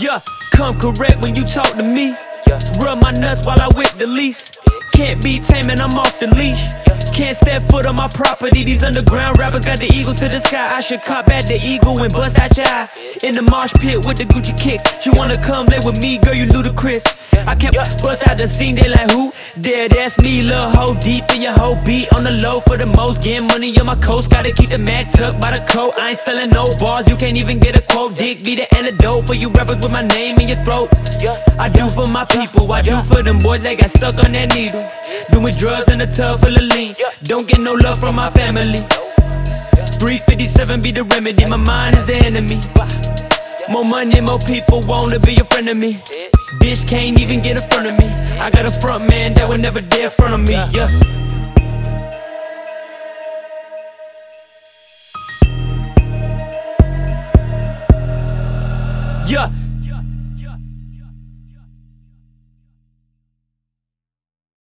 Yeah, come correct when you talk to me. Rub my nuts while I whip the leash. Can't be taming, I'm off the leash. Can't step foot on my property. These underground rappers got the eagles to the sky. I should cop at the eagle and bust out your eye. In the marsh pit with the Gucci kicks. She wanna come lay with me, girl, you ludicrous. I can't bust out the scene, they like who? There, that's me, little hoe, deep in your whole beat. On the low for the most, getting money on my coast. Gotta keep the mag tucked by the coat. I ain't selling no bars, you can't even get a quote. Dick be the antidote for you rappers with my name in your throat. I do for my people, I do for them boys that got stuck on that needle. Doing drugs in a tub full of lean. Don't get no love from my family. 357 be the remedy, my mind is the enemy. More money, more people wanna be a friend of me. Bitch can't even get in front of me. I got a front man that would never dare front of me, yeah. Yeah,